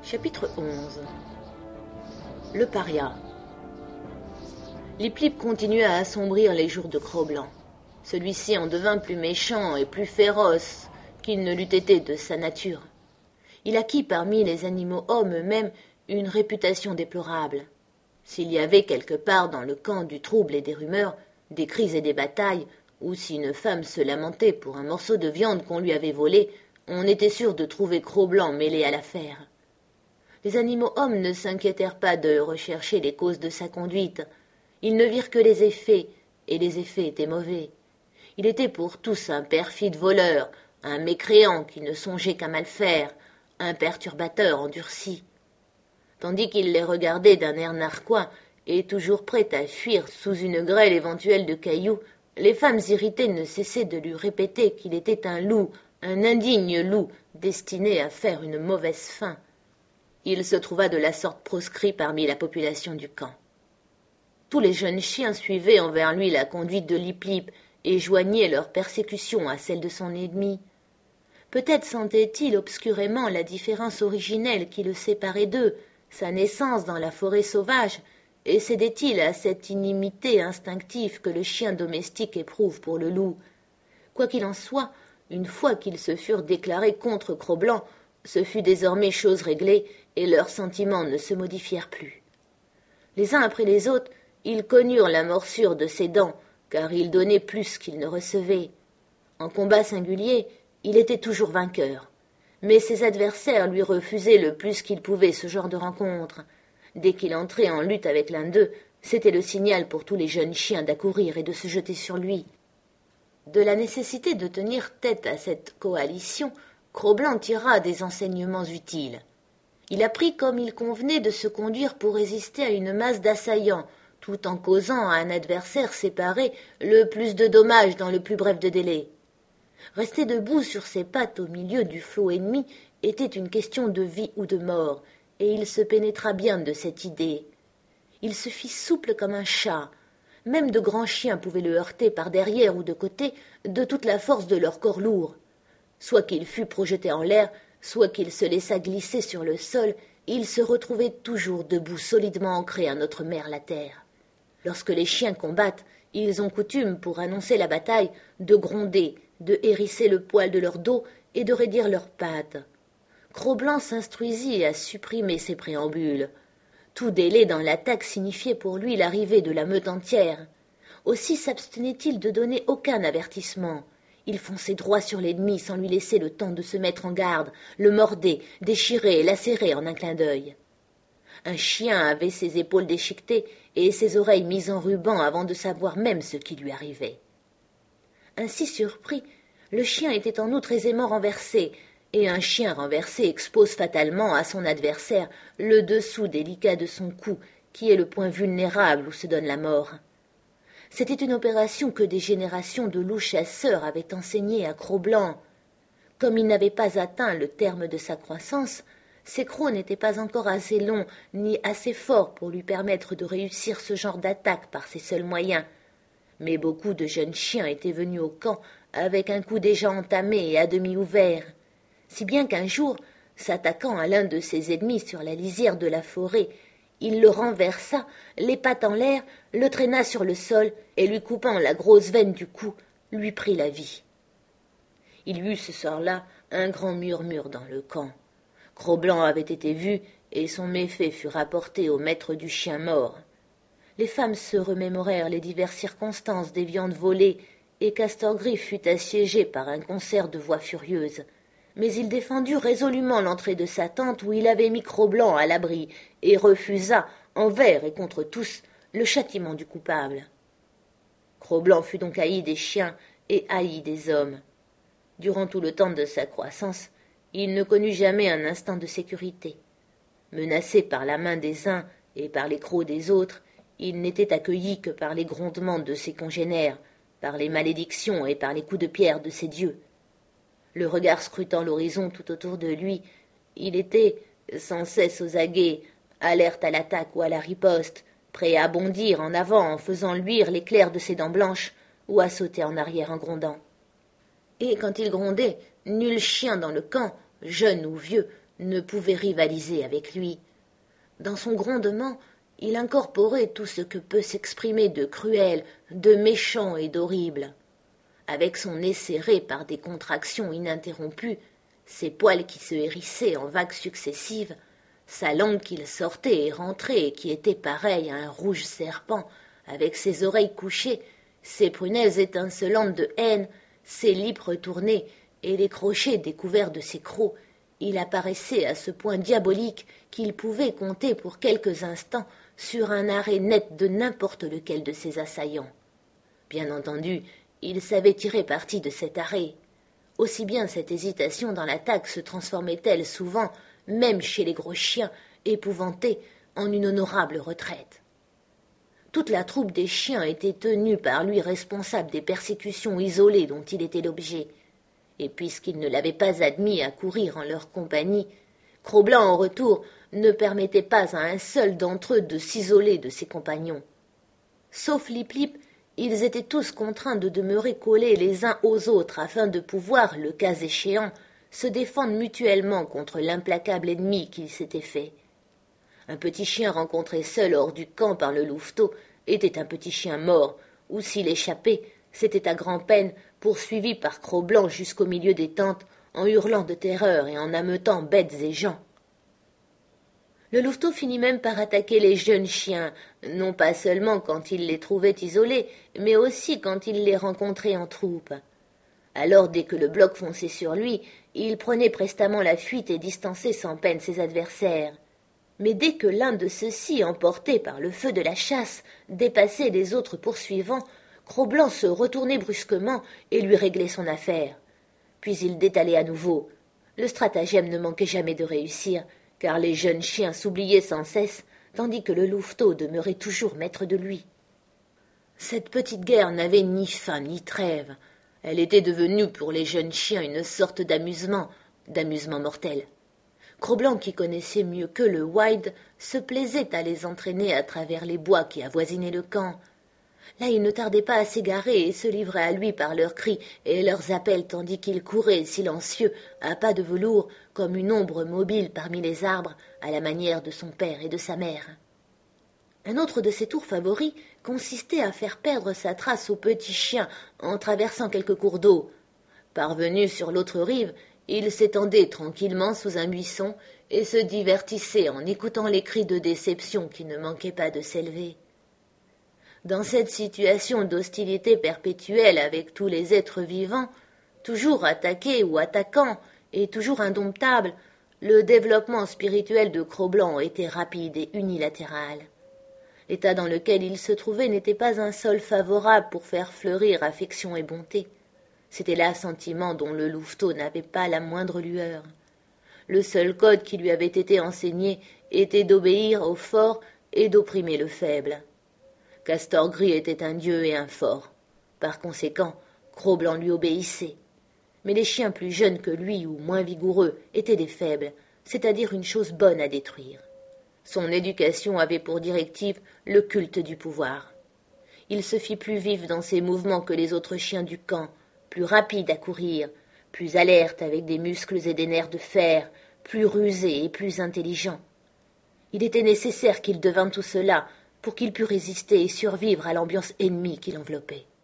Chapitre 11. Le paria. Lip Lip continua à assombrir les jours de Cro-Blanc. Celui-ci en devint plus méchant et plus féroce qu'il ne l'eût été de sa nature. Il acquit parmi les animaux hommes eux-mêmes une réputation déplorable. S'il y avait quelque part dans le camp du trouble et des rumeurs, des cris et des batailles, ou si une femme se lamentait pour un morceau de viande qu'on lui avait volé, on était sûr de trouver Cro-Blanc mêlé à l'affaire. Les animaux hommes ne s'inquiétèrent pas de rechercher les causes de sa conduite. Ils ne virent que les effets, et les effets étaient mauvais. Il était pour tous un perfide voleur, un mécréant qui ne songeait qu'à mal faire, un perturbateur endurci. Tandis qu'il les regardait d'un air narquois et toujours prêt à fuir sous une grêle éventuelle de cailloux, les femmes irritées ne cessaient de lui répéter qu'il était un loup, un indigne loup, destiné à faire une mauvaise fin. Il se trouva de la sorte proscrit parmi la population du camp. Tous les jeunes chiens suivaient envers lui la conduite de Lip Lip et joignaient leur persécution à celle de son ennemi. Peut-être sentait-il obscurément la différence originelle qui le séparait d'eux, sa naissance dans la forêt sauvage, et cédait-il à cette inimité instinctive que le chien domestique éprouve pour le loup. Quoi qu'il en soit, une fois qu'ils se furent déclarés contre Cro-Blanc, ce fut désormais chose réglée, et leurs sentiments ne se modifièrent plus. Les uns après les autres, ils connurent la morsure de ses dents, car il donnait plus qu'il ne recevait. En combat singulier, il était toujours vainqueur. Mais ses adversaires lui refusaient le plus qu'ils pouvaient ce genre de rencontre. Dès qu'il entrait en lutte avec l'un d'eux, c'était le signal pour tous les jeunes chiens d'accourir et de se jeter sur lui. De la nécessité de tenir tête à cette coalition, Cro-Blanc tira des enseignements utiles. Il apprit comme il convenait de se conduire pour résister à une masse d'assaillants, tout en causant à un adversaire séparé le plus de dommages dans le plus bref de délai. Rester debout sur ses pattes au milieu du flot ennemi était une question de vie ou de mort, et il se pénétra bien de cette idée. Il se fit souple comme un chat. Même de grands chiens pouvaient le heurter par derrière ou de côté de toute la force de leur corps lourd. Soit qu'il fût projeté en l'air, soit qu'il se laissât glisser sur le sol, il se retrouvait toujours debout solidement ancré à notre mère la terre. Lorsque les chiens combattent, ils ont coutume, pour annoncer la bataille, de gronder, de hérisser le poil de leur dos et de raidir leurs pattes. Cro-Blanc s'instruisit à supprimer ces préambules. Tout délai dans l'attaque signifiait pour lui l'arrivée de la meute entière. Aussi s'abstenait-il de donner aucun avertissement. Il fonçait droit sur l'ennemi sans lui laisser le temps de se mettre en garde, le mordait, déchirait et lacérait en un clin d'œil. Un chien avait ses épaules déchiquetées et ses oreilles mises en ruban avant de savoir même ce qui lui arrivait. Ainsi surpris, le chien était en outre aisément renversé, et un chien renversé expose fatalement à son adversaire le dessous délicat de son cou, qui est le point vulnérable où se donne la mort. C'était une opération que des générations de loups chasseurs avaient enseignée à Cro-Blanc. Comme il n'avait pas atteint le terme de sa croissance, ses crocs n'étaient pas encore assez longs ni assez forts pour lui permettre de réussir ce genre d'attaque par ses seuls moyens. Mais beaucoup de jeunes chiens étaient venus au camp avec un cou déjà entamé et à demi ouvert, si bien qu'un jour, s'attaquant à l'un de ses ennemis sur la lisière de la forêt, il le renversa, les pattes en l'air, le traîna sur le sol et lui coupant la grosse veine du cou, lui prit la vie. Il y eut ce soir-là un grand murmure dans le camp. Cro-Blanc avait été vu et son méfait fut rapporté au maître du chien mort. Les femmes se remémorèrent les diverses circonstances des viandes volées et Castor-Gris fut assiégé par un concert de voix furieuses. Mais il défendit résolument l'entrée de sa tente où il avait mis Cro-Blanc à l'abri et refusa, envers et contre tous, le châtiment du coupable. Cro-Blanc fut donc haï des chiens et haï des hommes. Durant tout le temps de sa croissance, il ne connut jamais un instant de sécurité. Menacé par la main des uns et par les crocs des autres, il n'était accueilli que par les grondements de ses congénères, par les malédictions et par les coups de pierre de ses dieux. Le regard scrutant l'horizon tout autour de lui, il était sans cesse aux aguets, alerte à l'attaque ou à la riposte, prêt à bondir en avant en faisant luire l'éclair de ses dents blanches ou à sauter en arrière en grondant. Et quand il grondait, nul chien dans le camp, jeune ou vieux, ne pouvait rivaliser avec lui. Dans son grondement, il incorporait tout ce que peut s'exprimer de cruel, de méchant et d'horrible. Avec son nez serré par des contractions ininterrompues, ses poils qui se hérissaient en vagues successives, sa langue qu'il sortait et rentrait et qui était pareille à un rouge serpent, avec ses oreilles couchées, ses prunelles étincelantes de haine, ses lippes retournées et les crochets découverts de ses crocs, il apparaissait à ce point diabolique qu'il pouvait compter pour quelques instants sur un arrêt net de n'importe lequel de ses assaillants. Bien entendu, il savait tirer parti de cet arrêt. Aussi bien cette hésitation dans l'attaque se transformait-elle souvent, même chez les gros chiens, épouvantés, en une honorable retraite. Toute la troupe des chiens était tenue par lui responsable des persécutions isolées dont il était l'objet, et puisqu'il ne l'avait pas admis à courir en leur compagnie, Cro-Blanc, en retour, ne permettait pas à un seul d'entre eux de s'isoler de ses compagnons. Sauf Lip-Lip, ils étaient tous contraints de demeurer collés les uns aux autres afin de pouvoir, le cas échéant, se défendre mutuellement contre l'implacable ennemi qu'ils s'étaient fait. Un petit chien rencontré seul hors du camp par le louveteau était un petit chien mort, ou s'il échappait, c'était à grand-peine poursuivi par Cro-Blanc jusqu'au milieu des tentes, en hurlant de terreur et en ameutant bêtes et gens. Le louveteau finit même par attaquer les jeunes chiens, non pas seulement quand il les trouvait isolés, mais aussi quand il les rencontrait en troupe. Alors, dès que le bloc fonçait sur lui, il prenait prestement la fuite et distançait sans peine ses adversaires. Mais dès que l'un de ceux-ci, emporté par le feu de la chasse, dépassait les autres poursuivants, Cro-Blanc se retournait brusquement et lui réglait son affaire. Puis il détalait à nouveau. Le stratagème ne manquait jamais de réussir, car les jeunes chiens s'oubliaient sans cesse, tandis que le louveteau demeurait toujours maître de lui. Cette petite guerre n'avait ni fin ni trêve. Elle était devenue pour les jeunes chiens une sorte d'amusement mortel. Cro-Blanc, qui connaissait mieux qu'eux le wild, se plaisait à les entraîner à travers les bois qui avoisinaient le camp. Là, ils ne tardaient pas à s'égarer et se livraient à lui par leurs cris et leurs appels, tandis qu'il courait, silencieux, à pas de velours, comme une ombre mobile parmi les arbres, à la manière de son père et de sa mère. Un autre de ses tours favoris consistait à faire perdre sa trace au petit chien en traversant quelques cours d'eau. Parvenu sur l'autre rive, il s'étendait tranquillement sous un buisson et se divertissait en écoutant les cris de déception qui ne manquaient pas de s'élever. Dans cette situation d'hostilité perpétuelle avec tous les êtres vivants, toujours attaqués ou attaquants et toujours indomptables, le développement spirituel de Cro-Blanc était rapide et unilatéral. L'état dans lequel il se trouvait n'était pas un sol favorable pour faire fleurir affection et bonté. C'était là sentiment dont le louveteau n'avait pas la moindre lueur. Le seul code qui lui avait été enseigné était d'obéir au fort et d'opprimer le faible. Castor Gris était un dieu et un fort. Par conséquent, Cro-Blanc lui obéissait. Mais les chiens plus jeunes que lui ou moins vigoureux étaient des faibles, c'est-à-dire une chose bonne à détruire. Son éducation avait pour directive le culte du pouvoir. Il se fit plus vif dans ses mouvements que les autres chiens du camp, plus rapide à courir, plus alerte avec des muscles et des nerfs de fer, plus rusé et plus intelligent. Il était nécessaire qu'il devînt tout cela pour qu'il pût résister et survivre à l'ambiance ennemie qui l'enveloppait.